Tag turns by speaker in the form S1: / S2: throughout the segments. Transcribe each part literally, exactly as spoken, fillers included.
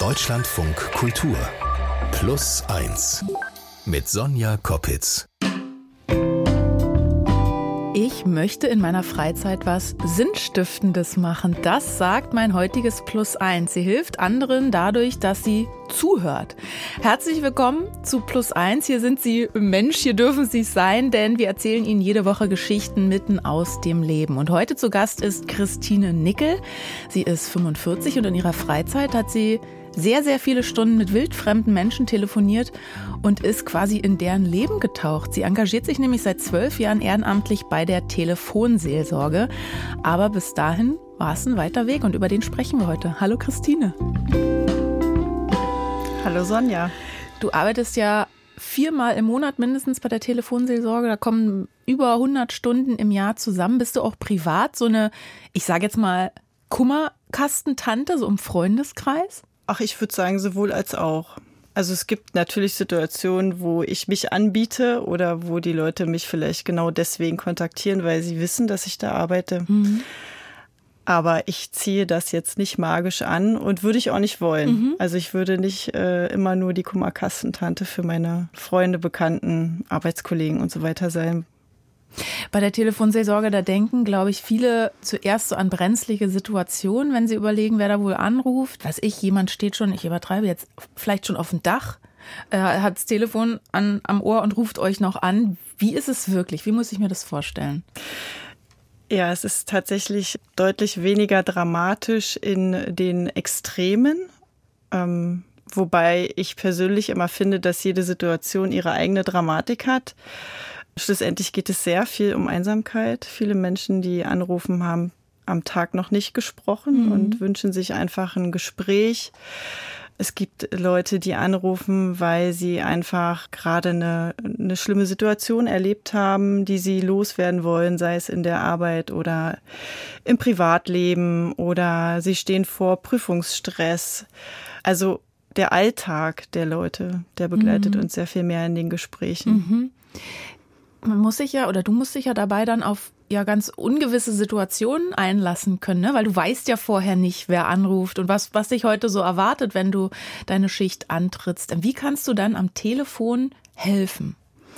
S1: Deutschlandfunk Kultur Plus eins mit Sonja Koppitz.
S2: Ich möchte in meiner Freizeit was Sinnstiftendes machen. Das sagt mein heutiges Plus eins. Sie hilft anderen dadurch, dass sie zuhört. Herzlich willkommen zu Plus eins. Hier sind Sie Mensch, hier dürfen Sie es sein, denn wir erzählen Ihnen jede Woche Geschichten mitten aus dem Leben. Und heute zu Gast ist Christine Nickel. Sie ist fünfundvierzig und in ihrer Freizeit hat sie sehr, sehr viele Stunden mit wildfremden Menschen telefoniert und ist quasi in deren Leben getaucht. Sie engagiert sich nämlich seit zwölf Jahren ehrenamtlich bei der Telefonseelsorge. Aber bis dahin war es ein weiter Weg und über den sprechen wir heute. Hallo Christine.
S3: Hallo Sonja.
S2: Du arbeitest ja viermal im Monat mindestens bei der Telefonseelsorge. Da kommen über hundert Stunden im Jahr zusammen. Bist du auch privat so eine, ich sage jetzt mal, Kummerkastentante, so im Freundeskreis?
S3: Ach, ich würde sagen, sowohl als auch. Also es gibt natürlich Situationen, wo ich mich anbiete oder wo die Leute mich vielleicht genau deswegen kontaktieren, weil sie wissen, dass ich da arbeite. Mhm. Aber ich ziehe das jetzt nicht magisch an und würde ich auch nicht wollen. Mhm. Also ich würde nicht äh, immer nur die Kummerkastentante für meine Freunde, Bekannten, Arbeitskollegen und so weiter sein.
S2: Bei der Telefonseelsorge, da denken, glaube ich, viele zuerst so an brenzlige Situationen, wenn sie überlegen, wer da wohl anruft. Weiß ich, jemand steht schon, ich übertreibe jetzt, vielleicht schon auf dem Dach, äh, hat das Telefon an, am Ohr und ruft euch noch an. Wie ist es wirklich? Wie muss ich mir das vorstellen?
S3: Ja, es ist tatsächlich deutlich weniger dramatisch in den Extremen, ähm, wobei ich persönlich immer finde, dass jede Situation ihre eigene Dramatik hat. Schlussendlich geht es sehr viel um Einsamkeit. Viele Menschen, die anrufen, haben am Tag noch nicht gesprochen mhm. und wünschen sich einfach ein Gespräch. Es gibt Leute, die anrufen, weil sie einfach gerade eine, eine schlimme Situation erlebt haben, die sie loswerden wollen, sei es in der Arbeit oder im Privatleben oder sie stehen vor Prüfungsstress. Also der Alltag der Leute, der begleitet mhm. uns sehr viel mehr in den Gesprächen.
S2: Mhm. Man muss sich ja, oder du musst dich ja dabei dann auf ja ganz ungewisse Situationen einlassen können, ne? Weil du weißt ja vorher nicht, wer anruft und was, was dich heute so erwartet, wenn du deine Schicht antrittst. Wie kannst du dann am Telefon helfen?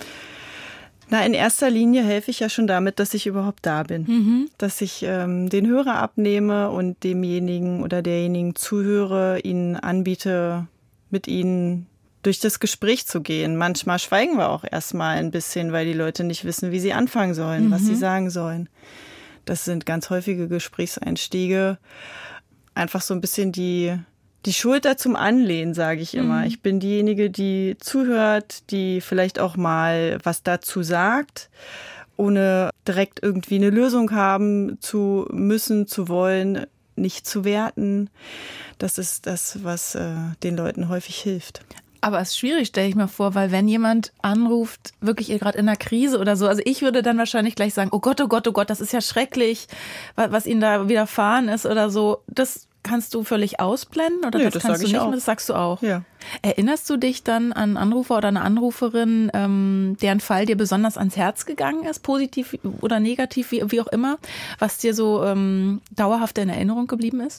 S3: Na, in erster Linie helfe ich ja schon damit, dass ich überhaupt da bin. Mhm. Dass ich ähm, den Hörer abnehme und demjenigen oder derjenigen zuhöre, ihnen anbiete, mit ihnen durch das Gespräch zu gehen. Manchmal schweigen wir auch erstmal ein bisschen, weil die Leute nicht wissen, wie sie anfangen sollen, mhm. was sie sagen sollen. Das sind ganz häufige Gesprächseinstiege. Einfach so ein bisschen die, die Schulter zum Anlehnen, sage ich immer. Mhm. Ich bin diejenige, die zuhört, die vielleicht auch mal was dazu sagt, ohne direkt irgendwie eine Lösung haben zu müssen, zu wollen, nicht zu werten. Das ist das, was äh, den Leuten häufig hilft.
S2: Aber es ist schwierig, stelle ich mir vor, weil wenn jemand anruft, wirklich gerade in einer Krise oder so, also ich würde dann wahrscheinlich gleich sagen, oh Gott, oh Gott, oh Gott, das ist ja schrecklich, was Ihnen da widerfahren ist oder so. Das kannst du völlig ausblenden oder
S3: Nö,
S2: das,
S3: das
S2: kannst du nicht
S3: auch.
S2: mehr, das sagst du auch.
S3: Ja.
S2: Erinnerst du dich dann an einen Anrufer oder eine Anruferin, ähm, deren Fall dir besonders ans Herz gegangen ist, positiv oder negativ, wie, wie auch immer, was dir so ähm, dauerhaft in Erinnerung geblieben ist?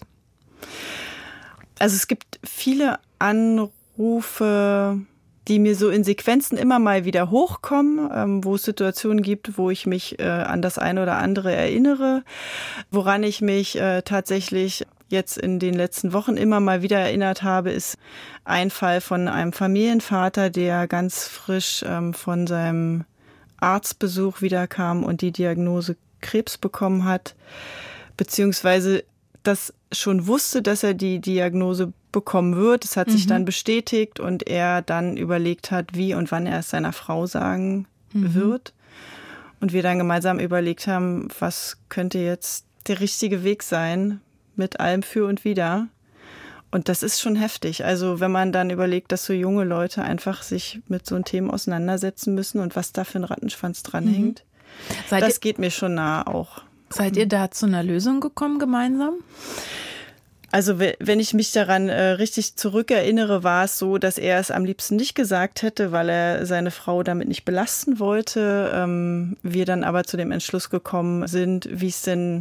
S3: Also es gibt viele Anrufe, Rufe, die mir so in Sequenzen immer mal wieder hochkommen, ähm, wo es Situationen gibt, wo ich mich äh, an das eine oder andere erinnere, woran ich mich äh, tatsächlich jetzt in den letzten Wochen immer mal wieder erinnert habe, ist ein Fall von einem Familienvater, der ganz frisch ähm, von seinem Arztbesuch wiederkam und die Diagnose Krebs bekommen hat, beziehungsweise das schon wusste, dass er die Diagnose bekommen wird. Es hat mhm. sich dann bestätigt und er dann überlegt hat, wie und wann er es seiner Frau sagen mhm. wird. Und wir dann gemeinsam überlegt haben, was könnte jetzt der richtige Weg sein mit allem für und wider. Und das ist schon heftig. Also wenn man dann überlegt, dass so junge Leute einfach sich mit so einem Thema auseinandersetzen müssen und was da für ein Rattenschwanz dranhängt, mhm. das geht mir schon nah auch.
S2: Seid ihr da zu einer Lösung gekommen gemeinsam?
S3: Also wenn ich mich daran äh, richtig zurückerinnere, war es so, dass er es am liebsten nicht gesagt hätte, weil er seine Frau damit nicht belasten wollte. Ähm, wir dann aber zu dem Entschluss gekommen sind, wie es denn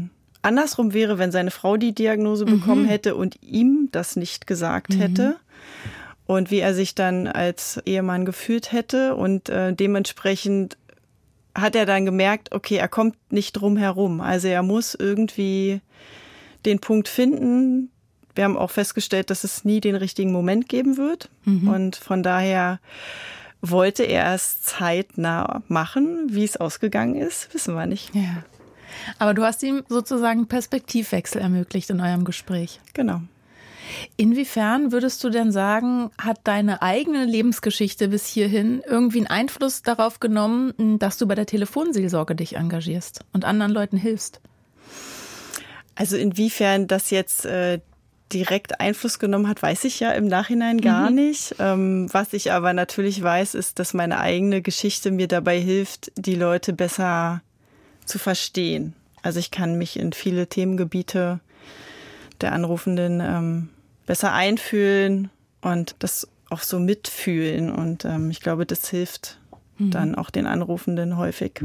S3: andersrum wäre, wenn seine Frau die Diagnose bekommen mhm. hätte und ihm das nicht gesagt mhm. hätte. Und wie er sich dann als Ehemann gefühlt hätte. Und äh, dementsprechend hat er dann gemerkt, okay, er kommt nicht drum herum. Also er muss irgendwie den Punkt finden. Wir haben auch festgestellt, dass es nie den richtigen Moment geben wird. Mhm. Und von daher wollte er es zeitnah machen. Wie es ausgegangen ist, wissen wir nicht.
S2: Ja. Aber du hast ihm sozusagen einen Perspektivwechsel ermöglicht in eurem Gespräch.
S3: Genau.
S2: Inwiefern würdest du denn sagen, hat deine eigene Lebensgeschichte bis hierhin irgendwie einen Einfluss darauf genommen, dass du bei der Telefonseelsorge dich engagierst und anderen Leuten hilfst?
S3: Also inwiefern das jetzt äh, direkt Einfluss genommen hat, weiß ich ja im Nachhinein gar mhm. nicht. Ähm, was ich aber natürlich weiß, ist, dass meine eigene Geschichte mir dabei hilft, die Leute besser zu verstehen. Also ich kann mich in viele Themengebiete der Anrufenden ähm, besser einfühlen und das auch so mitfühlen. Und ähm, ich glaube, das hilft mhm. dann auch den Anrufenden häufig.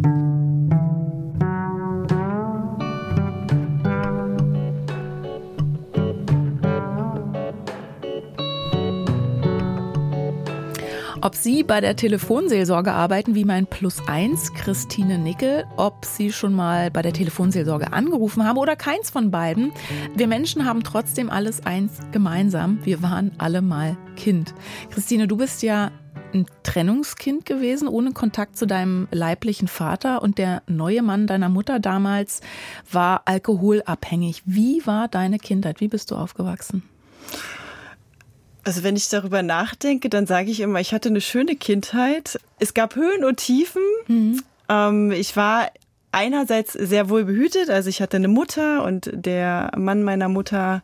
S2: Ob Sie bei der Telefonseelsorge arbeiten, wie mein Plus eins, Christine Nickel, ob Sie schon mal bei der Telefonseelsorge angerufen haben oder keins von beiden. Wir Menschen haben trotzdem alles eins gemeinsam. Wir waren alle mal Kind. Christine, du bist ja ein Trennungskind gewesen, ohne Kontakt zu deinem leiblichen Vater. Und der neue Mann deiner Mutter damals war alkoholabhängig. Wie war deine Kindheit? Wie bist du aufgewachsen?
S3: Also wenn ich darüber nachdenke, dann sage ich immer, ich hatte eine schöne Kindheit. Es gab Höhen und Tiefen. Mhm. Ähm, ich war einerseits sehr wohl behütet. Also ich hatte eine Mutter und der Mann meiner Mutter,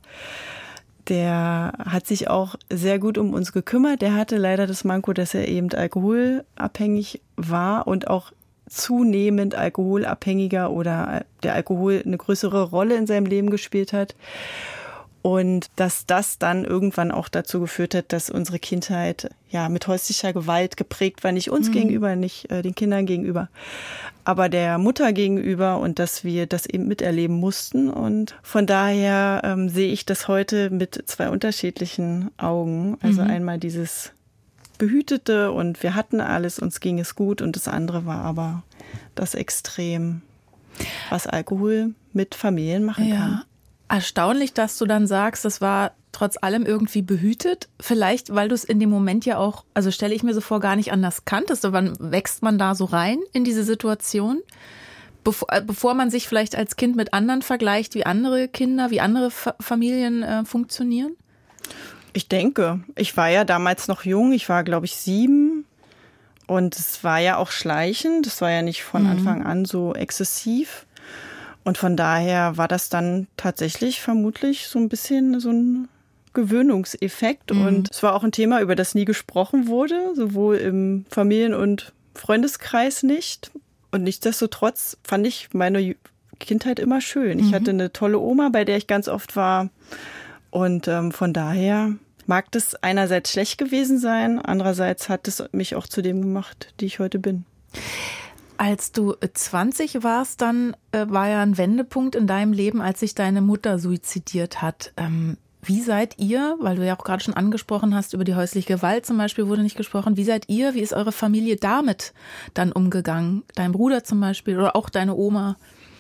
S3: der hat sich auch sehr gut um uns gekümmert. Der hatte leider das Manko, dass er eben alkoholabhängig war und auch zunehmend alkoholabhängiger oder der Alkohol eine größere Rolle in seinem Leben gespielt hat. Und dass das dann irgendwann auch dazu geführt hat, dass unsere Kindheit ja mit häuslicher Gewalt geprägt war. Nicht uns mhm. gegenüber, nicht äh, den Kindern gegenüber, aber der Mutter gegenüber und dass wir das eben miterleben mussten. Und von daher ähm, sehe ich das heute mit zwei unterschiedlichen Augen. Also mhm. einmal dieses Behütete und wir hatten alles, uns ging es gut. Und das andere war aber das Extrem, was Alkohol mit Familien machen
S2: ja.
S3: kann.
S2: Erstaunlich, dass du dann sagst, das war trotz allem irgendwie behütet. Vielleicht, weil du es in dem Moment ja auch, also stelle ich mir so vor, gar nicht anders kanntest. Wann wächst man da so rein in diese Situation? Bevor, bevor man sich vielleicht als Kind mit anderen vergleicht, wie andere Kinder, wie andere Fa- Familien äh, funktionieren?
S3: Ich denke, ich war ja damals noch jung. Ich war, glaube ich, sieben. Und es war ja auch schleichend. Das war ja nicht von mhm. Anfang an so exzessiv. Und von daher war das dann tatsächlich vermutlich so ein bisschen so ein Gewöhnungseffekt. Mhm. Und es war auch ein Thema, über das nie gesprochen wurde, sowohl im Familien- und Freundeskreis nicht. Und nichtsdestotrotz fand ich meine Kindheit immer schön. Mhm. Ich hatte eine tolle Oma, bei der ich ganz oft war. Und ähm, von daher mag das einerseits schlecht gewesen sein, andererseits hat es mich auch zu dem gemacht, die ich heute bin.
S2: Als du zwanzig warst, dann äh, war ja ein Wendepunkt in deinem Leben, als sich deine Mutter suizidiert hat. Ähm, wie seid ihr, weil du ja auch gerade schon angesprochen hast, über die häusliche Gewalt zum Beispiel wurde nicht gesprochen, wie seid ihr, wie ist eure Familie damit dann umgegangen? Dein Bruder zum Beispiel oder auch deine Oma?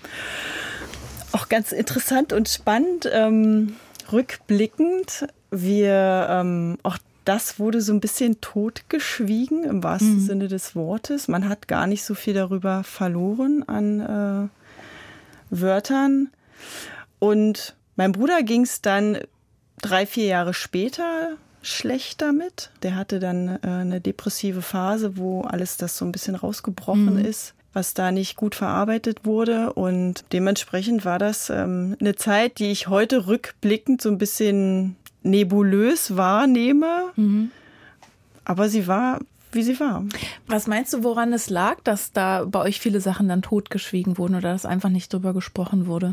S3: Auch ganz interessant und spannend. Ähm, rückblickend, wir ähm, auch das wurde so ein bisschen totgeschwiegen, im wahrsten mhm. Sinne des Wortes. Man hat gar nicht so viel darüber verloren an äh, Wörtern. Und meinem Bruder ging es dann drei, vier Jahre später schlecht damit. Der hatte dann äh, eine depressive Phase, wo alles das so ein bisschen rausgebrochen mhm. ist, was da nicht gut verarbeitet wurde. Und dementsprechend war das ähm, eine Zeit, die ich heute rückblickend so ein bisschen nebulös wahrnehme, mhm. aber sie war, wie sie war.
S2: Was meinst du, woran es lag, dass da bei euch viele Sachen dann totgeschwiegen wurden oder dass einfach nicht drüber gesprochen wurde?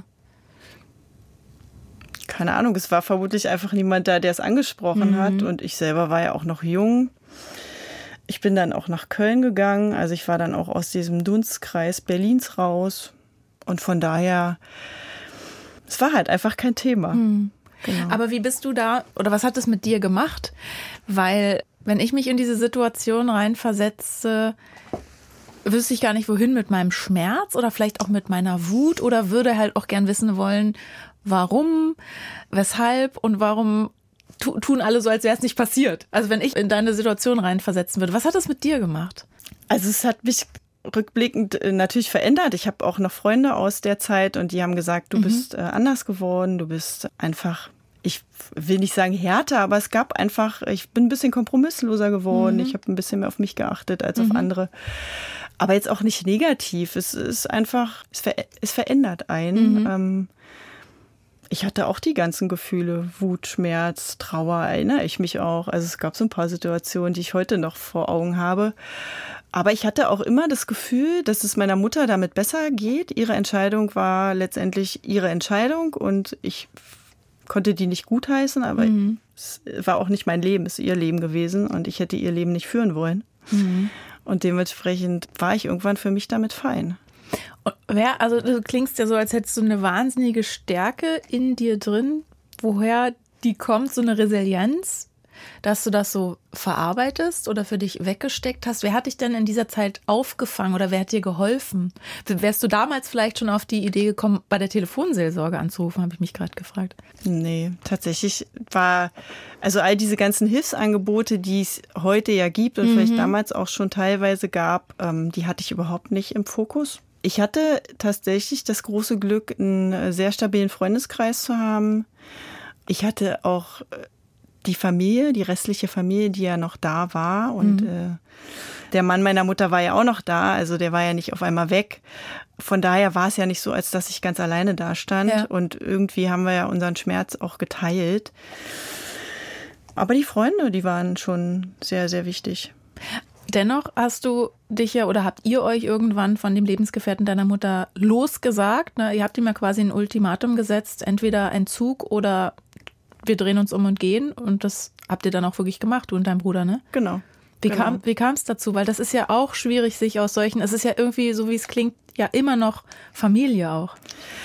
S3: Keine Ahnung, es war vermutlich einfach niemand da, der es angesprochen mhm. hat und ich selber war ja auch noch jung. Ich bin dann auch nach Köln gegangen, also ich war dann auch aus diesem Dunstkreis Berlins raus und von daher es war halt einfach kein Thema.
S2: Hm.
S3: Genau.
S2: Aber wie bist du da, oder was hat es mit dir gemacht? Weil, wenn ich mich in diese Situation reinversetze, wüsste ich gar nicht, wohin mit meinem Schmerz oder vielleicht auch mit meiner Wut oder würde halt auch gern wissen wollen, warum, weshalb und warum tu, tun alle so, als wäre es nicht passiert. Also wenn ich in deine Situation reinversetzen würde, was hat das mit dir gemacht?
S3: Also es hat mich rückblickend natürlich verändert. Ich habe auch noch Freunde aus der Zeit und die haben gesagt, du mhm. bist äh, anders geworden, du bist einfach, ich will nicht sagen härter, aber es gab einfach, ich bin ein bisschen kompromissloser geworden, mhm. ich habe ein bisschen mehr auf mich geachtet als mhm. auf andere. Aber jetzt auch nicht negativ, es ist einfach, es, ver- es verändert einen. Mhm. Ähm, ich hatte auch die ganzen Gefühle, Wut, Schmerz, Trauer, erinnere ich mich auch. Also es gab so ein paar Situationen, die ich heute noch vor Augen habe. Aber ich hatte auch immer das Gefühl, dass es meiner Mutter damit besser geht. Ihre Entscheidung war letztendlich ihre Entscheidung und ich konnte die nicht gutheißen, aber mhm. es war auch nicht mein Leben, es ist ihr Leben gewesen und ich hätte ihr Leben nicht führen wollen. Mhm. Und dementsprechend war ich irgendwann für mich damit fein.
S2: Und wer, also du klingst ja so, als hättest du eine wahnsinnige Stärke in dir drin. Woher die kommt, so eine Resilienz, dass du das so verarbeitest oder für dich weggesteckt hast? Wer hat dich denn in dieser Zeit aufgefangen oder wer hat dir geholfen? Wärst du damals vielleicht schon auf die Idee gekommen, bei der Telefonseelsorge anzurufen, habe ich mich gerade gefragt.
S3: Nee, tatsächlich war, also all diese ganzen Hilfsangebote, die es heute ja gibt und mhm. vielleicht damals auch schon teilweise gab, ähm, die hatte ich überhaupt nicht im Fokus. Ich hatte tatsächlich das große Glück, einen sehr stabilen Freundeskreis zu haben. Ich hatte auch die Familie, die restliche Familie, die ja noch da war. Und mhm. äh, der Mann meiner Mutter war ja auch noch da, also der war ja nicht auf einmal weg. Von daher war es ja nicht so, als dass ich ganz alleine da stand. Ja. Und irgendwie haben wir ja unseren Schmerz auch geteilt. Aber die Freunde, die waren schon sehr, sehr wichtig.
S2: Dennoch hast du dich ja oder habt ihr euch irgendwann von dem Lebensgefährten deiner Mutter losgesagt? Ne? Ihr habt ihm ja quasi ein Ultimatum gesetzt, entweder Entzug oder wir drehen uns um und gehen. Und das habt ihr dann auch wirklich gemacht, du und dein Bruder, ne?
S3: Genau.
S2: Wie
S3: genau.
S2: kam, wie kam es dazu? Weil das ist ja auch schwierig, sich aus solchen, es ist ja irgendwie, so wie es klingt, ja immer noch Familie auch.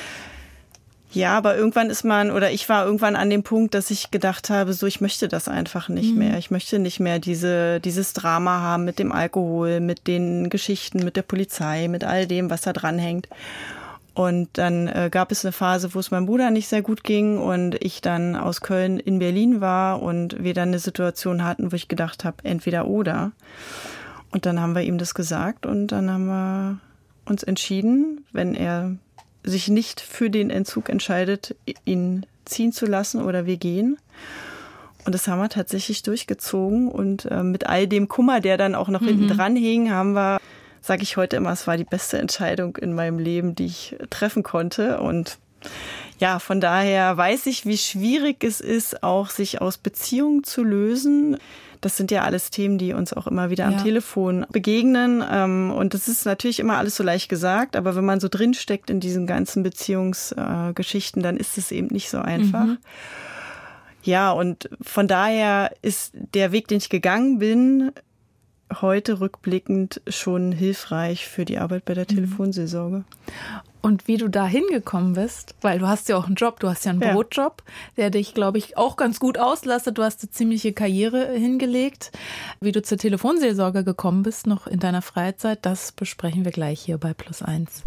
S3: Ja, aber irgendwann ist man, oder ich war irgendwann an dem Punkt, dass ich gedacht habe, so, ich möchte das einfach nicht mhm. mehr. Ich möchte nicht mehr diese, dieses Drama haben mit dem Alkohol, mit den Geschichten, mit der Polizei, mit all dem, was da dranhängt. Und dann äh, gab es eine Phase, wo es meinem Bruder nicht sehr gut ging und ich dann aus Köln in Berlin war und wir dann eine Situation hatten, wo ich gedacht habe, entweder oder. Und dann haben wir ihm das gesagt und dann haben wir uns entschieden, wenn er sich nicht für den Entzug entscheidet, ihn ziehen zu lassen oder wir gehen. Und das haben wir tatsächlich durchgezogen und äh, mit all dem Kummer, der dann auch noch mhm. hinten dran hing, haben wir, sage ich heute immer, es war die beste Entscheidung in meinem Leben, die ich treffen konnte. Und ja, von daher weiß ich, wie schwierig es ist, auch sich aus Beziehungen zu lösen. Das sind ja alles Themen, die uns auch immer wieder am ja. Telefon begegnen. Und das ist natürlich immer alles so leicht gesagt, aber wenn man so drinsteckt in diesen ganzen Beziehungsgeschichten, dann ist es eben nicht so einfach. Mhm. Ja, und von daher ist der Weg, den ich gegangen bin, heute rückblickend schon hilfreich für die Arbeit bei der Telefonseelsorge.
S2: Und wie du da hingekommen bist, weil du hast ja auch einen Job, du hast ja einen ja. Brotjob, der dich, glaube ich, auch ganz gut auslastet. Du hast eine ziemliche Karriere hingelegt. Wie du zur Telefonseelsorge gekommen bist, noch in deiner Freizeit, das besprechen wir gleich hier bei Plus eins.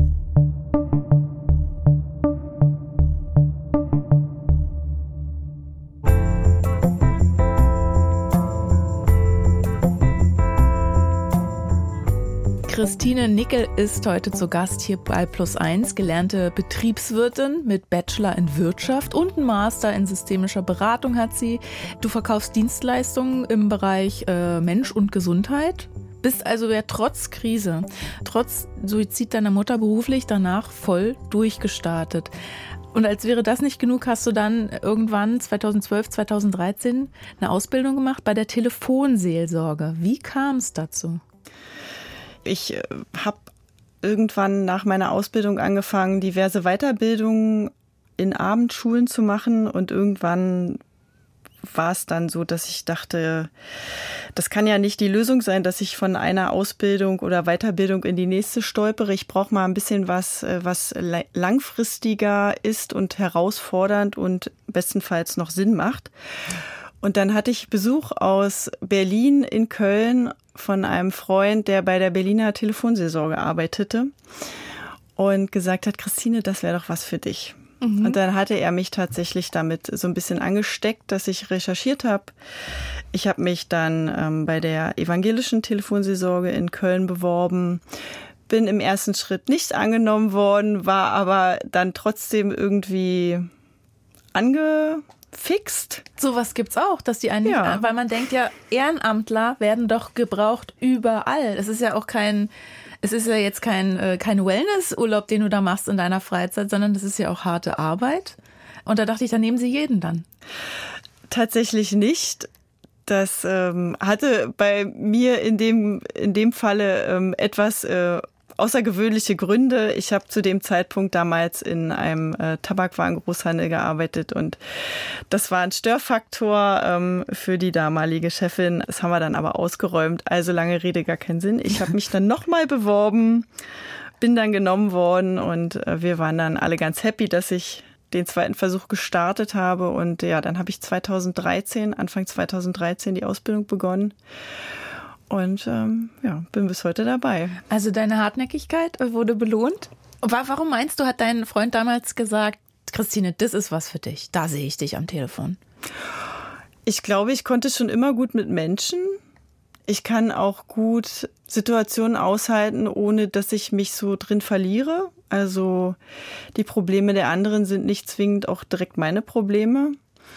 S2: Christine Nickel ist heute zu Gast hier bei Plus eins, gelernte Betriebswirtin mit Bachelor in Wirtschaft und einen Master in systemischer Beratung hat sie. Du verkaufst Dienstleistungen im Bereich äh, Mensch und Gesundheit, bist also ja trotz Krise, trotz Suizid deiner Mutter beruflich danach voll durchgestartet. Und als wäre das nicht genug, hast du dann irgendwann zweitausendzwölf, zweitausenddreizehn eine Ausbildung gemacht bei der Telefonseelsorge. Wie kam es dazu?
S3: Ich habe irgendwann nach meiner Ausbildung angefangen, diverse Weiterbildungen in Abendschulen zu machen und irgendwann war es dann so, dass ich dachte, das kann ja nicht die Lösung sein, dass ich von einer Ausbildung oder Weiterbildung in die nächste stolpere. Ich brauche mal ein bisschen was, was langfristiger ist und herausfordernd und bestenfalls noch Sinn macht. Und dann hatte ich Besuch aus Berlin in Köln von einem Freund, der bei der Berliner Telefonseelsorge arbeitete und gesagt hat, Christine, das wäre doch was für dich. Mhm. Und dann hatte er mich tatsächlich damit so ein bisschen angesteckt, dass ich recherchiert habe. Ich habe mich dann ähm, bei der evangelischen Telefonseelsorge in Köln beworben, bin im ersten Schritt nicht angenommen worden, war aber dann trotzdem irgendwie angefixt.
S2: Sowas gibt's auch, dass die einen,
S3: ja.
S2: nicht, weil man denkt ja, Ehrenamtler werden doch gebraucht überall. Es ist ja auch kein Es ist ja jetzt kein, kein Wellnessurlaub, den du da machst in deiner Freizeit, sondern das ist ja auch harte Arbeit. Und da dachte ich, dann nehmen sie jeden dann.
S3: Tatsächlich nicht. Das ähm, hatte bei mir in dem, in dem Falle ähm, etwas äh, außergewöhnliche Gründe. Ich habe zu dem Zeitpunkt damals in einem äh, Tabakwarengroßhandel gearbeitet und das war ein Störfaktor ähm, für die damalige Chefin. Das haben wir dann aber ausgeräumt. Also lange Rede, gar keinen Sinn. Ich habe mich dann nochmal beworben, bin dann genommen worden und äh, wir waren dann alle ganz happy, dass ich den zweiten Versuch gestartet habe. Und ja, dann habe ich zweitausenddreizehn, Anfang zweitausenddreizehn die Ausbildung begonnen. Und ähm, ja, bin bis heute dabei.
S2: Also deine Hartnäckigkeit wurde belohnt. Warum meinst du, hat dein Freund damals gesagt, Christine, das ist was für dich, da sehe ich dich am Telefon?
S3: Ich glaube, ich konnte schon immer gut mit Menschen. Ich kann auch gut Situationen aushalten, ohne dass ich mich so drin verliere. Also die Probleme der anderen sind nicht zwingend auch direkt meine Probleme.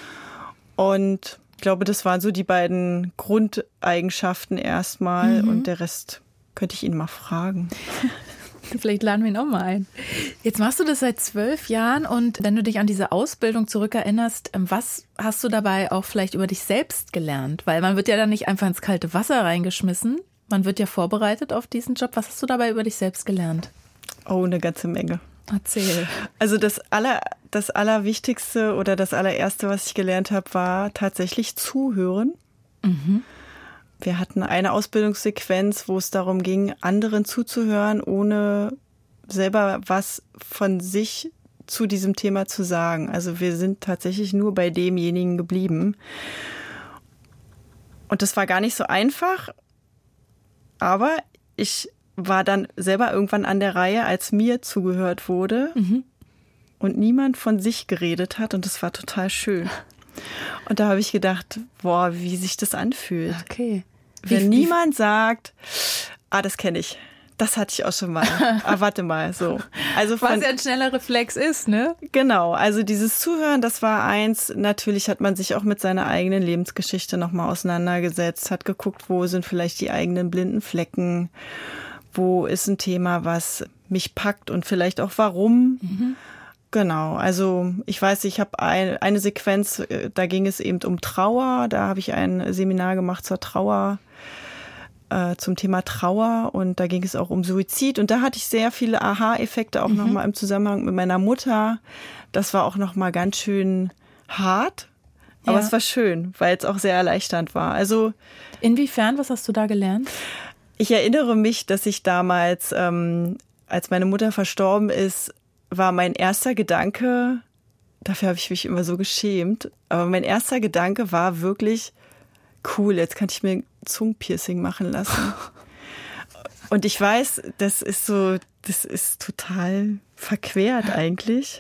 S3: Und ich glaube, das waren so die beiden Grundeigenschaften erstmal. Mhm. Und der Rest könnte ich ihn mal fragen.
S2: Vielleicht laden wir ihn auch mal ein. Jetzt machst du das seit zwölf Jahren und wenn du dich an diese Ausbildung zurückerinnerst, was hast du dabei auch vielleicht über dich selbst gelernt? Weil man wird ja dann nicht einfach ins kalte Wasser reingeschmissen. Man wird ja vorbereitet auf diesen Job. Was hast du dabei über dich selbst gelernt?
S3: Oh, eine ganze Menge.
S2: Erzähl.
S3: Also das aller, das Allerwichtigste oder das allererste, was ich gelernt habe, war tatsächlich zuhören. Mhm. Wir hatten eine Ausbildungssequenz, wo es darum ging, anderen zuzuhören, ohne selber was von sich zu diesem Thema zu sagen. Also wir sind tatsächlich nur bei demjenigen geblieben. Und das war gar nicht so einfach, aber ich war dann selber irgendwann an der Reihe, als mir zugehört wurde mhm. und niemand von sich geredet hat und das war total schön. Und da habe ich gedacht, boah, wie sich das anfühlt.
S2: Okay.
S3: Wenn
S2: wie,
S3: niemand wie, sagt, ah, das kenne ich, das hatte ich auch schon mal. Ah, warte mal, so. Also von,
S2: was ja ein schneller Reflex ist, ne?
S3: Genau, also dieses Zuhören, das war eins. Natürlich hat man sich auch mit seiner eigenen Lebensgeschichte nochmal auseinandergesetzt, hat geguckt, wo sind vielleicht die eigenen blinden Flecken, wo ist ein Thema, was mich packt und vielleicht auch warum. Mhm. Genau, also ich weiß, ich habe ein, eine Sequenz, da ging es eben um Trauer. Da habe ich ein Seminar gemacht zur Trauer, äh, zum Thema Trauer und da ging es auch um Suizid. Und da hatte ich sehr viele Aha-Effekte auch mhm. nochmal im Zusammenhang mit meiner Mutter. Das war auch nochmal ganz schön hart, aber ja. es war schön, weil es auch sehr erleichternd war. Also
S2: inwiefern, was hast du da gelernt?
S3: Ich erinnere mich, dass ich damals, ähm, als meine Mutter verstorben ist, war mein erster Gedanke, dafür habe ich mich immer so geschämt, aber mein erster Gedanke war wirklich, cool, jetzt kann ich mir ein Zungenpiercing machen lassen. Und ich weiß, das ist so, das ist total verquert eigentlich.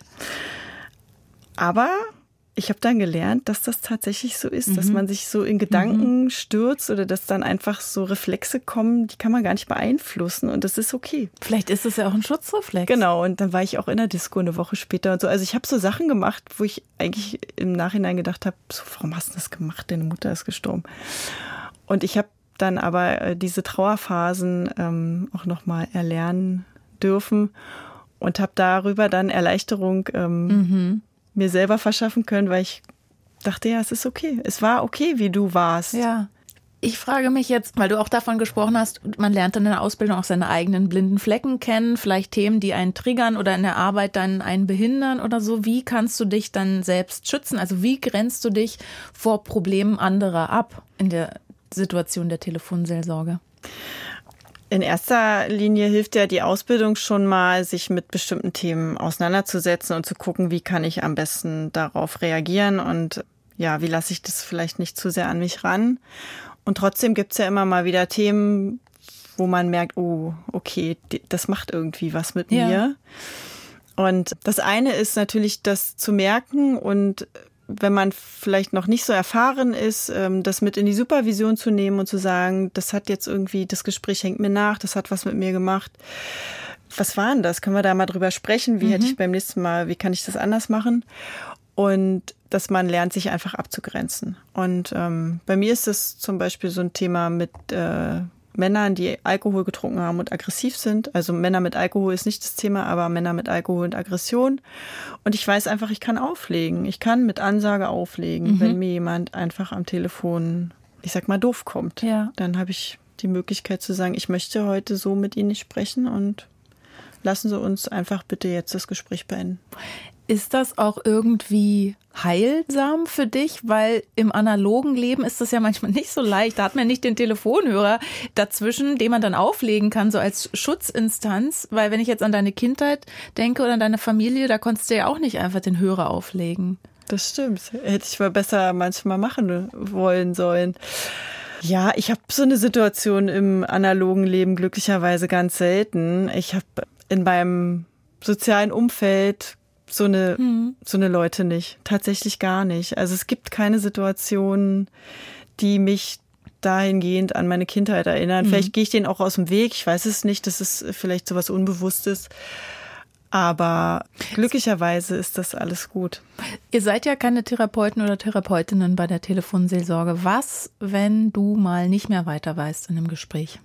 S3: Aber ich habe dann gelernt, dass das tatsächlich so ist, mhm. dass man sich so in Gedanken mhm. stürzt oder dass dann einfach so Reflexe kommen, die kann man gar nicht beeinflussen und das ist okay.
S2: Vielleicht ist es ja auch ein Schutzreflex.
S3: Genau, und dann war ich auch in der Disco eine Woche später und so. Also ich habe so Sachen gemacht, wo ich eigentlich im Nachhinein gedacht habe, so, warum hast du das gemacht? Deine Mutter ist gestorben. Und ich habe dann aber diese Trauerphasen ähm, auch nochmal erlernen dürfen und habe darüber dann Erleichterung ähm, mhm. mir selber verschaffen können, weil ich dachte, ja, es ist okay. Es war okay, wie du warst.
S2: Ja. Ich frage mich jetzt, weil du auch davon gesprochen hast, man lernt in der Ausbildung auch seine eigenen blinden Flecken kennen, vielleicht Themen, die einen triggern oder in der Arbeit dann einen behindern oder so. Wie kannst du dich dann selbst schützen? Also wie grenzt du dich vor Problemen anderer ab in der Situation der Telefonseelsorge?
S3: In erster Linie hilft ja die Ausbildung schon mal, sich mit bestimmten Themen auseinanderzusetzen und zu gucken, wie kann ich am besten darauf reagieren und ja, wie lasse ich das vielleicht nicht zu sehr an mich ran. Und trotzdem gibt's ja immer mal wieder Themen, wo man merkt, oh, okay, das macht irgendwie was mit ja. mir. Und das eine ist natürlich, das zu merken und wenn man vielleicht noch nicht so erfahren ist, das mit in die Supervision zu nehmen und zu sagen, das hat jetzt irgendwie, das Gespräch hängt mir nach, das hat was mit mir gemacht. Was war denn das? Können wir da mal drüber sprechen? Wie mhm. hätte ich beim nächsten Mal, wie kann ich das anders machen? Und dass man lernt, sich einfach abzugrenzen. Und ähm, bei mir ist das zum Beispiel so ein Thema mit äh, Männern, die Alkohol getrunken haben und aggressiv sind. Also Männer mit Alkohol ist nicht das Thema, aber Männer mit Alkohol und Aggression. Und ich weiß einfach, ich kann auflegen. Ich kann mit Ansage auflegen, mhm. wenn mir jemand einfach am Telefon, ich sag mal, doof kommt. Ja. Dann habe ich die Möglichkeit zu sagen, ich möchte heute so mit Ihnen nicht sprechen und lassen Sie uns einfach bitte jetzt das Gespräch beenden.
S2: Ist das auch irgendwie heilsam für dich? Weil im analogen Leben ist das ja manchmal nicht so leicht. Da hat man nicht den Telefonhörer dazwischen, den man dann auflegen kann, so als Schutzinstanz. Weil wenn ich jetzt an deine Kindheit denke oder an deine Familie, da konntest du ja auch nicht einfach den Hörer auflegen.
S3: Das stimmt. Hätte ich mal besser manchmal machen wollen sollen. Ja, ich habe so eine Situation im analogen Leben glücklicherweise ganz selten. Ich habe in meinem sozialen Umfeld so eine, mhm. so eine Leute nicht. Tatsächlich gar nicht. Also es gibt keine Situationen, die mich dahingehend an meine Kindheit erinnern. Mhm. Vielleicht gehe ich denen auch aus dem Weg. Ich weiß es nicht. Das ist vielleicht sowas Unbewusstes. Aber glücklicherweise ist das alles gut.
S2: Ihr seid ja keine Therapeuten oder Therapeutinnen bei der Telefonseelsorge. Was, wenn du mal nicht mehr weiter weißt in einem Gespräch?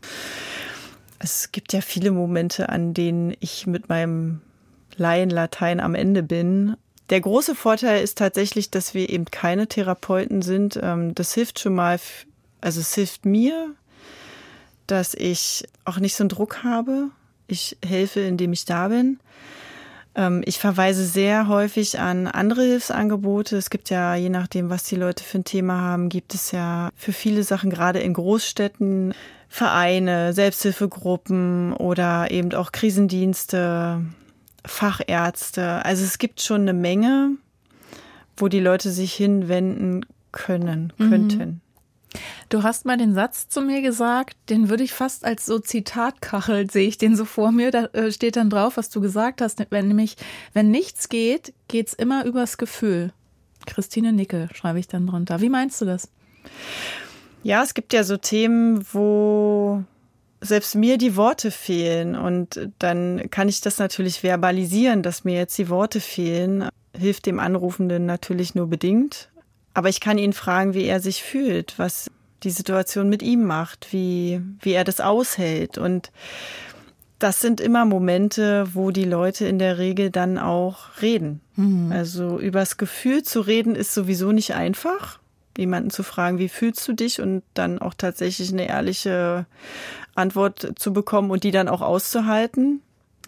S3: Es gibt ja viele Momente, an denen ich mit meinem Laienlatein am Ende bin. Der große Vorteil ist tatsächlich, dass wir eben keine Therapeuten sind. Das hilft schon mal, also es hilft mir, dass ich auch nicht so einen Druck habe. Ich helfe, indem ich da bin. Ich verweise sehr häufig an andere Hilfsangebote. Es gibt ja, je nachdem, was die Leute für ein Thema haben, gibt es ja für viele Sachen, gerade in Großstädten, Vereine, Selbsthilfegruppen oder eben auch Krisendienste, Fachärzte. Also es gibt schon eine Menge, wo die Leute sich hinwenden können, könnten. Mhm.
S2: Du hast mal den Satz zu mir gesagt, den würde ich fast als so Zitatkachel, sehe ich den so vor mir, da steht dann drauf, was du gesagt hast, wenn nämlich, wenn nichts geht, geht's immer übers Gefühl. Christine Nickel schreibe ich dann drunter. Wie meinst du das?
S3: Ja, es gibt ja so Themen, wo selbst mir die Worte fehlen und dann kann ich das natürlich verbalisieren, dass mir jetzt die Worte fehlen, hilft dem Anrufenden natürlich nur bedingt. Aber ich kann ihn fragen, wie er sich fühlt, was die Situation mit ihm macht, wie, wie er das aushält. Und das sind immer Momente, wo die Leute in der Regel dann auch reden. Mhm. Also übers Gefühl zu reden ist sowieso nicht einfach. Jemanden zu fragen, wie fühlst du dich und dann auch tatsächlich eine ehrliche Antwort zu bekommen und die dann auch auszuhalten.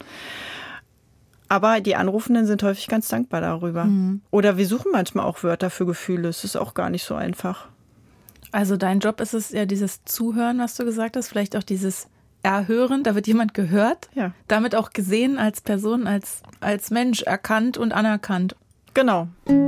S3: Aber die Anrufenden sind häufig ganz dankbar darüber. Mhm. Oder wir suchen manchmal auch Wörter für Gefühle. Es ist auch gar nicht so einfach.
S2: Also dein Job ist es ja dieses Zuhören, was du gesagt hast, vielleicht auch dieses Erhören, da wird jemand gehört, ja. Damit auch gesehen als Person, als, als Mensch erkannt und anerkannt.
S3: Genau.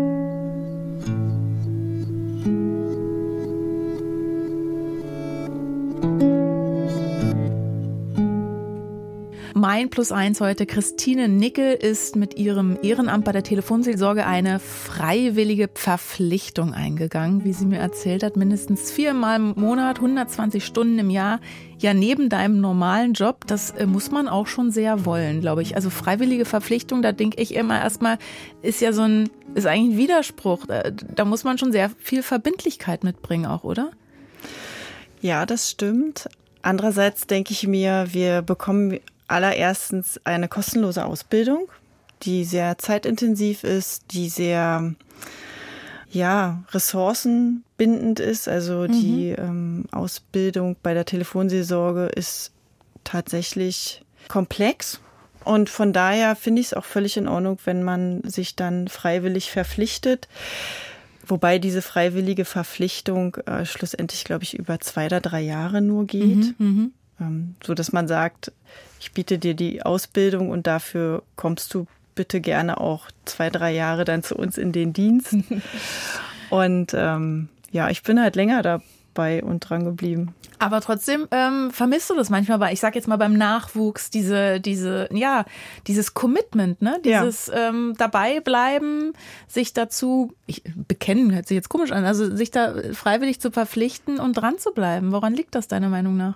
S2: Mein Plus eins heute, Christine Nickel ist mit ihrem Ehrenamt bei der Telefonseelsorge eine freiwillige Verpflichtung eingegangen, wie sie mir erzählt hat, mindestens viermal im Monat, hundertzwanzig Stunden im Jahr, ja neben deinem normalen Job, das muss man auch schon sehr wollen, glaube ich. Also freiwillige Verpflichtung, da denke ich immer erstmal, ist ja so ein, ist eigentlich ein Widerspruch, da, da muss man schon sehr viel Verbindlichkeit mitbringen auch, oder?
S3: Ja, das stimmt. Andererseits denke ich mir, wir bekommen allererstens eine kostenlose Ausbildung, die sehr zeitintensiv ist, die sehr ja, ressourcenbindend ist. Also mhm. die ähm, Ausbildung bei der Telefonseelsorge ist tatsächlich komplex. Und von daher finde ich es auch völlig in Ordnung, wenn man sich dann freiwillig verpflichtet. Wobei diese freiwillige Verpflichtung äh, schlussendlich, glaube ich, über zwei oder drei Jahre nur geht. Mhm, ähm, so dass man sagt, ich biete dir die Ausbildung und dafür kommst du bitte gerne auch zwei, drei Jahre dann zu uns in den Dienst. Und ähm, ja, ich bin halt länger dabei und dran geblieben.
S2: Aber trotzdem ähm, vermisst du das manchmal bei, ich sag jetzt mal beim Nachwuchs, diese, diese, ja, dieses Commitment, ne? Dieses ja. ähm, dabei bleiben, sich dazu, ich, bekennen hört sich jetzt komisch an, also sich da freiwillig zu verpflichten und dran zu bleiben. Woran liegt das deiner Meinung nach?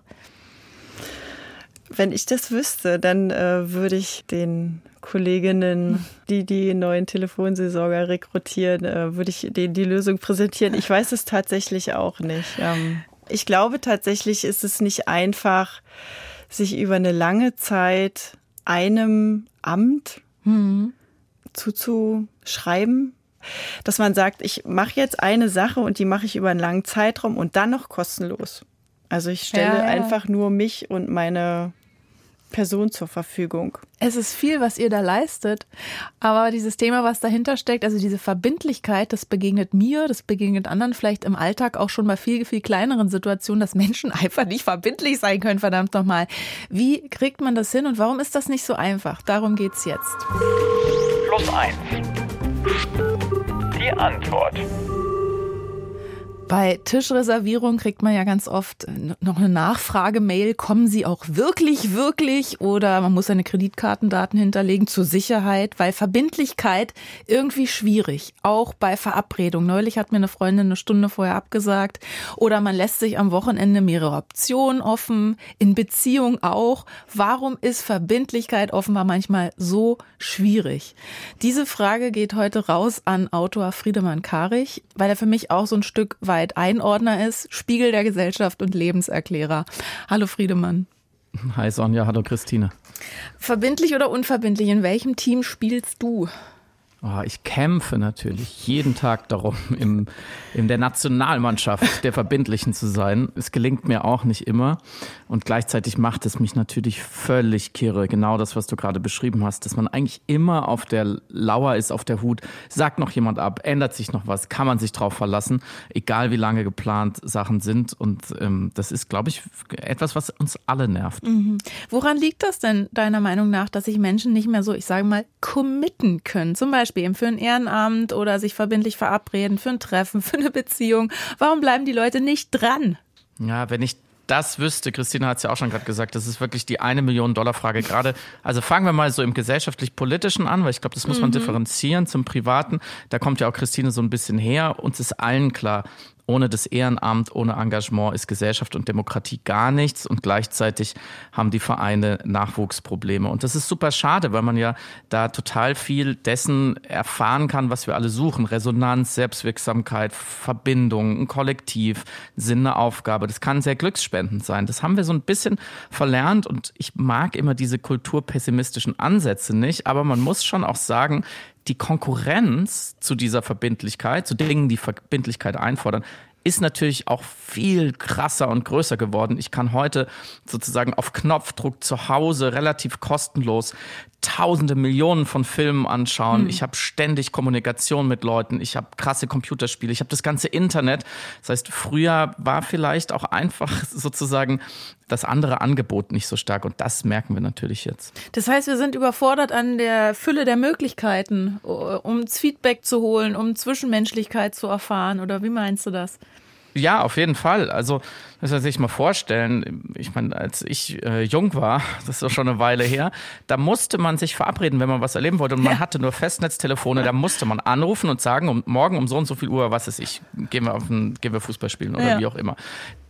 S3: Wenn ich das wüsste, dann äh, würde ich den Kolleginnen, die die neuen Telefonseelsorger rekrutieren, äh, würde ich denen die Lösung präsentieren. Ich weiß es tatsächlich auch nicht. Ähm, Ich glaube tatsächlich ist es nicht einfach, sich über eine lange Zeit einem Amt mhm. zuzuschreiben, dass man sagt, ich mache jetzt eine Sache und die mache ich über einen langen Zeitraum und dann noch kostenlos. Also ich stelle ja, ja. einfach nur mich und meine Person zur Verfügung.
S2: Es ist viel, was ihr da leistet, aber dieses Thema, was dahinter steckt, also diese Verbindlichkeit, das begegnet mir, das begegnet anderen vielleicht im Alltag auch schon bei viel, viel kleineren Situationen, dass Menschen einfach nicht verbindlich sein können, verdammt nochmal. Wie kriegt man das hin und warum ist das nicht so einfach? Darum geht's jetzt.
S4: Plus eins. Die Antwort.
S2: Bei Tischreservierung kriegt man ja ganz oft noch eine Nachfragemail. Kommen Sie auch wirklich, wirklich? Oder man muss seine Kreditkartendaten hinterlegen zur Sicherheit, weil Verbindlichkeit irgendwie schwierig. Auch bei Verabredung. Neulich hat mir eine Freundin eine Stunde vorher abgesagt. Oder man lässt sich am Wochenende mehrere Optionen offen. In Beziehung auch. Warum ist Verbindlichkeit offenbar manchmal so schwierig? Diese Frage geht heute raus an Autor Friedemann Karich, weil er für mich auch so ein Stück weit Einordner ist, Spiegel der Gesellschaft und Lebenserklärer. Hallo Friedemann.
S5: Hi Sonja, hallo Christine.
S2: Verbindlich oder unverbindlich, in welchem Team spielst du?
S5: Oh, ich kämpfe natürlich jeden Tag darum, im, in der Nationalmannschaft der Verbindlichen zu sein. Es gelingt mir auch nicht immer und gleichzeitig macht es mich natürlich völlig kirre. Genau das, was du gerade beschrieben hast, dass man eigentlich immer auf der Lauer ist, auf der Hut. Sagt noch jemand ab, ändert sich noch was, kann man sich drauf verlassen, egal wie lange geplant Sachen sind. Und ähm, das ist, glaube ich, etwas, was uns alle nervt.
S2: Mhm. Woran liegt das denn deiner Meinung nach, dass sich Menschen nicht mehr so, ich sage mal, committen können? Zum Beispiel für ein Ehrenamt oder sich verbindlich verabreden, für ein Treffen, für eine Beziehung. Warum bleiben die Leute nicht dran?
S5: Ja, wenn ich das wüsste, Christina hat es ja auch schon gerade gesagt, das ist wirklich die eine Million Dollar Frage gerade. Also fangen wir mal so im gesellschaftlich-politischen an, weil ich glaube, das muss man mhm. differenzieren zum Privaten. Da kommt ja auch Christine so ein bisschen her. Uns ist allen klar, ohne das Ehrenamt, ohne Engagement ist Gesellschaft und Demokratie gar nichts und gleichzeitig haben die Vereine Nachwuchsprobleme. Und das ist super schade, weil man ja da total viel dessen erfahren kann, was wir alle suchen. Resonanz, Selbstwirksamkeit, Verbindung, ein Kollektiv, Sinn, eine Aufgabe. Das kann sehr glücksspendend sein. Das haben wir so ein bisschen verlernt und ich mag immer diese kulturpessimistischen Ansätze nicht, aber man muss schon auch sagen, die Konkurrenz zu dieser Verbindlichkeit, zu Dingen, die Verbindlichkeit einfordern, ist natürlich auch viel krasser und größer geworden. Ich kann heute sozusagen auf Knopfdruck zu Hause relativ kostenlos tausende Millionen von Filmen anschauen. Hm. Ich habe ständig Kommunikation mit Leuten. Ich habe krasse Computerspiele. Ich habe das ganze Internet. Das heißt, früher war vielleicht auch einfach sozusagen das andere Angebot nicht so stark. Und das merken wir natürlich jetzt.
S2: Das heißt, wir sind überfordert an der Fülle der Möglichkeiten, um Feedback zu holen, um Zwischenmenschlichkeit zu erfahren. Oder wie meinst du das?
S5: Ja, auf jeden Fall. Also, das muss man sich mal vorstellen. Ich meine, als ich äh, jung war, das ist doch schon eine Weile her, da musste man sich verabreden, wenn man was erleben wollte. Und man ja. hatte nur Festnetztelefone, da musste man anrufen und sagen, um, morgen um so und so viel Uhr, was weiß ich, gehen wir, auf ein, gehen wir Fußball spielen oder ja. wie auch immer.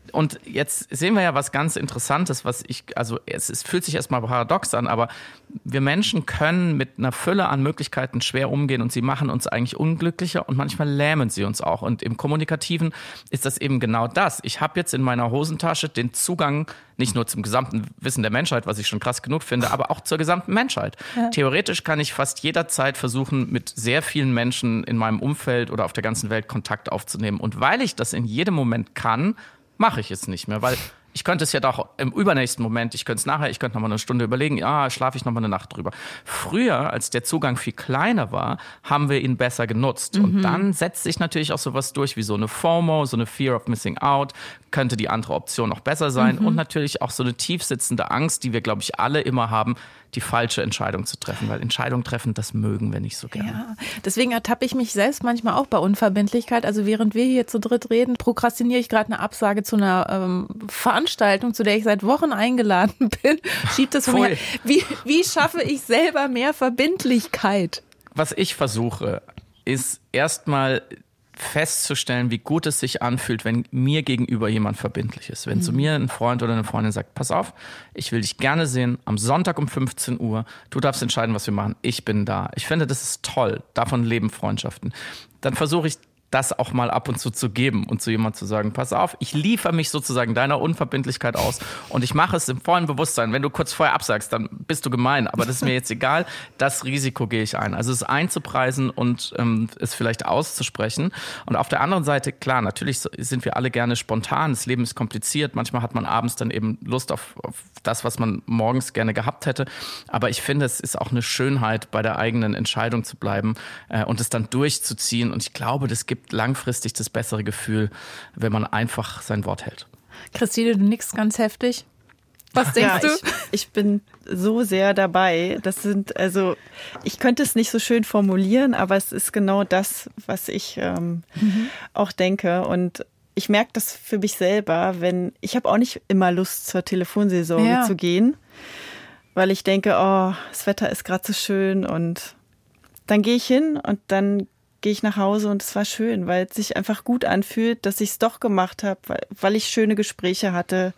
S5: Und jetzt sehen wir ja was ganz Interessantes, was ich, also es, es fühlt sich erstmal paradox an, aber wir Menschen können mit einer Fülle an Möglichkeiten schwer umgehen und sie machen uns eigentlich unglücklicher und manchmal lähmen sie uns auch. Und im Kommunikativen ist das eben genau das. Ich habe jetzt in meiner Hosentasche den Zugang nicht nur zum gesamten Wissen der Menschheit, was ich schon krass genug finde, aber auch zur gesamten Menschheit. Ja. Theoretisch kann ich fast jederzeit versuchen, mit sehr vielen Menschen in meinem Umfeld oder auf der ganzen Welt Kontakt aufzunehmen. Und weil ich das in jedem Moment kann, mache ich es nicht mehr, weil ich könnte es ja doch im übernächsten Moment, ich könnte es nachher, ich könnte noch mal eine Stunde überlegen, ja, schlafe ich noch mal eine Nacht drüber. Früher, als der Zugang viel kleiner war, haben wir ihn besser genutzt. Mhm. Und dann setzt sich natürlich auch sowas durch wie so eine FOMO, so eine Fear of Missing Out, könnte die andere Option noch besser sein mhm. und natürlich auch so eine tiefsitzende Angst, die wir, glaube ich, alle immer haben, die falsche Entscheidung zu treffen, weil Entscheidungen treffen, das mögen wir nicht so gerne.
S2: Ja, deswegen ertappe ich mich selbst manchmal auch bei Unverbindlichkeit. Also während wir hier zu dritt reden, prokrastiniere ich gerade eine Absage zu einer ähm, Veranstaltung, zu der ich seit Wochen eingeladen bin. Schiebt das von mir. Wie, wie schaffe ich selber mehr Verbindlichkeit?
S5: Was ich versuche, ist erstmal festzustellen, wie gut es sich anfühlt, wenn mir gegenüber jemand verbindlich ist. Wenn mhm. zu mir ein Freund oder eine Freundin sagt, pass auf, ich will dich gerne sehen, am Sonntag um fünfzehn Uhr, du darfst entscheiden, was wir machen, ich bin da. Ich finde, das ist toll, davon leben Freundschaften. Dann versuche ich, das auch mal ab und zu zu geben und zu jemandem zu sagen, pass auf, ich liefere mich sozusagen deiner Unverbindlichkeit aus und ich mache es im vollen Bewusstsein. Wenn du kurz vorher absagst, dann bist du gemein, aber das ist mir jetzt egal. Das Risiko gehe ich ein. Also es einzupreisen und ähm, es vielleicht auszusprechen. Und auf der anderen Seite, klar, natürlich sind wir alle gerne spontan. Das Leben ist kompliziert. Manchmal hat man abends dann eben Lust auf, auf das, was man morgens gerne gehabt hätte. Aber ich finde, es ist auch eine Schönheit, bei der eigenen Entscheidung zu bleiben äh, und es dann durchzuziehen. Und ich glaube, das gibt langfristig das bessere Gefühl, wenn man einfach sein Wort hält.
S2: Christine, du nickst ganz heftig. Was denkst
S3: ja,
S2: du?
S3: Ich, ich bin so sehr dabei. Das sind, also, ich könnte es nicht so schön formulieren, aber es ist genau das, was ich ähm, mhm. auch denke. Und ich merke das für mich selber, wenn, ich habe auch nicht immer Lust, zur Telefonseelsorge ja. zu gehen, weil ich denke, oh, das Wetter ist gerade so schön und dann gehe ich hin und dann gehe ich nach Hause und es war schön, weil es sich einfach gut anfühlt, dass ich es doch gemacht habe, weil, weil ich schöne Gespräche hatte,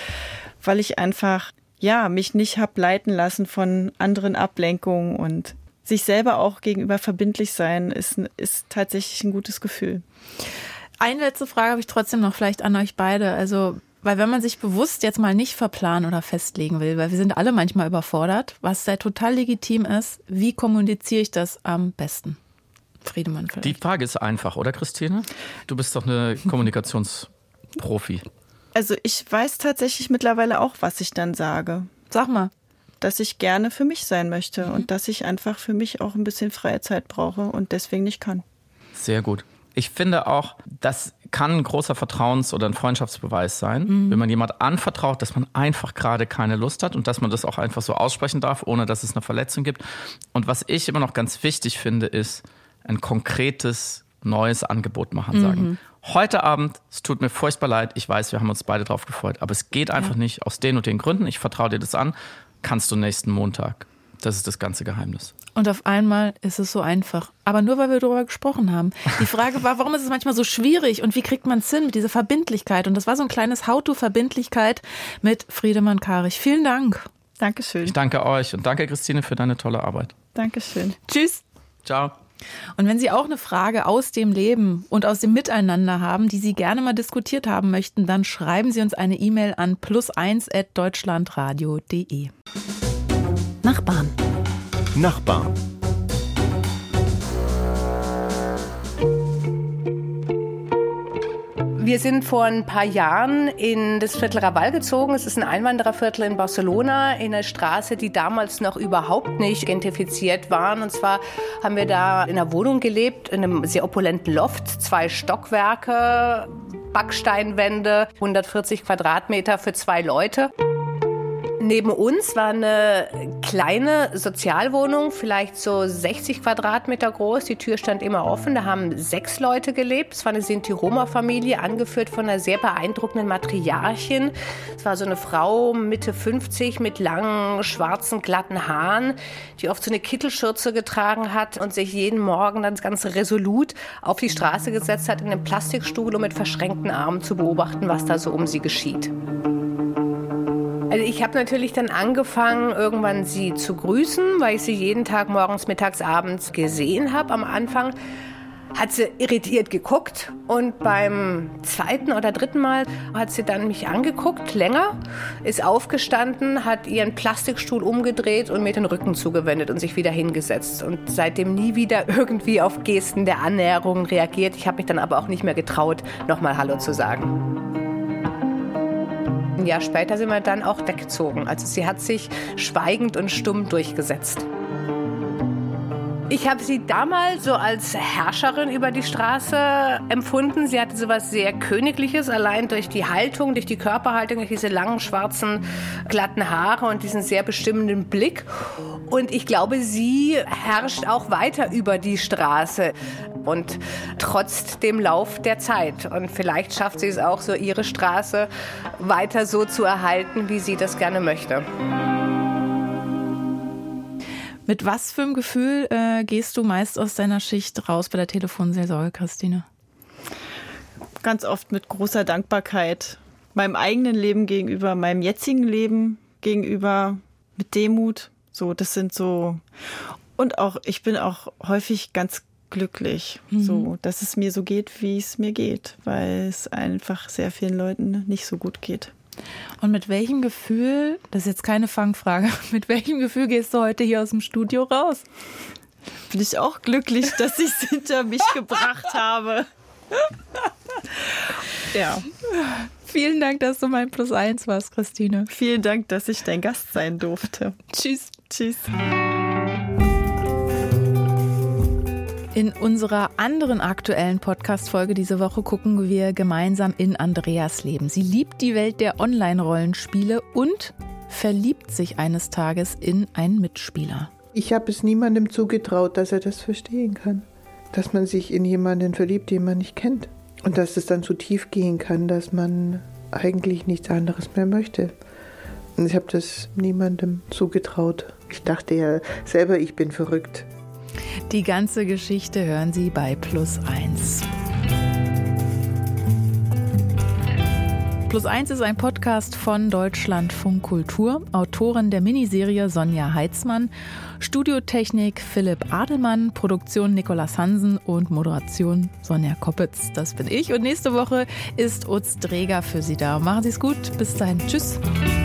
S3: weil ich einfach, ja, mich nicht habe leiten lassen von anderen Ablenkungen und sich selber auch gegenüber verbindlich sein, ist, ist tatsächlich ein gutes Gefühl.
S2: Eine letzte Frage habe ich trotzdem noch vielleicht an euch beide. Also, weil wenn man sich bewusst jetzt mal nicht verplanen oder festlegen will, weil wir sind alle manchmal überfordert, was da total legitim ist, wie kommuniziere ich das am besten? Friedemann vielleicht.
S5: Die Frage ist einfach, oder Christine? Du bist doch eine Kommunikationsprofi.
S3: Also ich weiß tatsächlich mittlerweile auch, was ich dann sage.
S2: Sag mal.
S3: Dass ich gerne für mich sein möchte mhm. und dass ich einfach für mich auch ein bisschen freie Zeit brauche und deswegen nicht kann.
S5: Sehr gut. Ich finde auch, das kann ein großer Vertrauens- oder ein Freundschaftsbeweis sein, mhm. wenn man jemand anvertraut, dass man einfach gerade keine Lust hat und dass man das auch einfach so aussprechen darf, ohne dass es eine Verletzung gibt. Und was ich immer noch ganz wichtig finde, ist, ein konkretes, neues Angebot machen, sagen. Mhm. Heute Abend, es tut mir furchtbar leid, ich weiß, wir haben uns beide drauf gefreut, aber es geht einfach ja. nicht aus den und den Gründen, ich vertraue dir das an, kannst du nächsten Montag. Das ist das ganze Geheimnis.
S2: Und auf einmal ist es so einfach. Aber nur, weil wir darüber gesprochen haben. Die Frage war, warum ist es manchmal so schwierig und wie kriegt man es hin mit dieser Verbindlichkeit? Und das war so ein kleines How-to-Verbindlichkeit mit Friedemann Karich. Vielen Dank.
S3: Dankeschön.
S5: Ich danke euch und danke, Christine, für deine tolle Arbeit.
S3: Dankeschön.
S2: Tschüss.
S5: Ciao.
S2: Und wenn Sie auch eine Frage aus dem Leben und aus dem Miteinander haben, die Sie gerne mal diskutiert haben möchten, dann schreiben Sie uns eine E-Mail an plus eins at deutschlandradio punkt de.
S1: Nachbarn. Nachbarn.
S6: Wir sind vor ein paar Jahren in das Viertel Raval gezogen. Es ist ein Einwandererviertel in Barcelona, in einer Straße, die damals noch überhaupt nicht gentrifiziert war. Und zwar haben wir da in einer Wohnung gelebt, in einem sehr opulenten Loft, zwei Stockwerke, Backsteinwände, hundertvierzig Quadratmeter für zwei Leute. Neben uns war eine kleine Sozialwohnung, vielleicht so sechzig Quadratmeter groß. Die Tür stand immer offen. Da haben sechs Leute gelebt. Es war eine Sinti-Roma-Familie, angeführt von einer sehr beeindruckenden Matriarchin. Es war so eine Frau, Mitte fünfzig, mit langen, schwarzen, glatten Haaren, die oft so eine Kittelschürze getragen hat und sich jeden Morgen dann ganz resolut auf die Straße gesetzt hat, in einem Plastikstuhl, um mit verschränkten Armen zu beobachten, was da so um sie geschieht. Also ich habe natürlich dann angefangen, irgendwann sie zu grüßen, weil ich sie jeden Tag morgens, mittags, abends gesehen habe. Am Anfang hat sie irritiert geguckt und beim zweiten oder dritten Mal hat sie dann mich angeguckt, länger, ist aufgestanden, hat ihren Plastikstuhl umgedreht und mir den Rücken zugewendet und sich wieder hingesetzt und seitdem nie wieder irgendwie auf Gesten der Annäherung reagiert. Ich habe mich dann aber auch nicht mehr getraut, nochmal Hallo zu sagen. Ein Jahr später sind wir dann auch weggezogen. Also sie hat sich schweigend und stumm durchgesetzt. Ich habe sie damals so als Herrscherin über die Straße empfunden. Sie hatte so was sehr Königliches, allein durch die Haltung, durch die Körperhaltung, durch diese langen, schwarzen, glatten Haare und diesen sehr bestimmenden Blick. Und ich glaube, sie herrscht auch weiter über die Straße und trotz dem Lauf der Zeit. Und vielleicht schafft sie es auch so, ihre Straße weiter so zu erhalten, wie sie das gerne möchte.
S2: Mit was für einem Gefühl äh, gehst du meist aus deiner Schicht raus bei der Telefonseelsorge, Christine?
S3: Ganz oft mit großer Dankbarkeit meinem eigenen Leben gegenüber, meinem jetzigen Leben gegenüber, mit Demut. So, das sind so. Und auch, ich bin auch häufig ganz glücklich, mhm. so, dass es mir so geht, wie es mir geht, weil es einfach sehr vielen Leuten nicht so gut geht.
S2: Und mit welchem Gefühl, das ist jetzt keine Fangfrage, mit welchem Gefühl gehst du heute hier aus dem Studio raus?
S3: Bin ich auch glücklich, dass ich es hinter mich gebracht habe. Ja.
S2: Vielen Dank, dass du mein Plus eins warst, Christine.
S3: Vielen Dank, dass ich dein Gast sein durfte.
S2: Tschüss.
S3: Tschüss.
S2: In unserer anderen aktuellen Podcast-Folge diese Woche gucken wir gemeinsam in Andreas Leben. Sie liebt die Welt der Online-Rollenspiele und verliebt sich eines Tages in einen Mitspieler.
S7: Ich habe es niemandem zugetraut, dass er das verstehen kann. Dass man sich in jemanden verliebt, den man nicht kennt. Und dass es dann so tief gehen kann, dass man eigentlich nichts anderes mehr möchte. Und ich habe das niemandem zugetraut. Ich dachte ja selber, ich bin verrückt.
S2: Die ganze Geschichte hören Sie bei Plus eins. Plus eins ist ein Podcast von Deutschlandfunk Kultur. Autorin der Miniserie Sonja Heitzmann, Studiotechnik Philipp Adelmann, Produktion Nikolas Hansen und Moderation Sonja Koppitz. Das bin ich und nächste Woche ist Utz Dreger für Sie da. Machen Sie es gut. Bis dahin. Tschüss.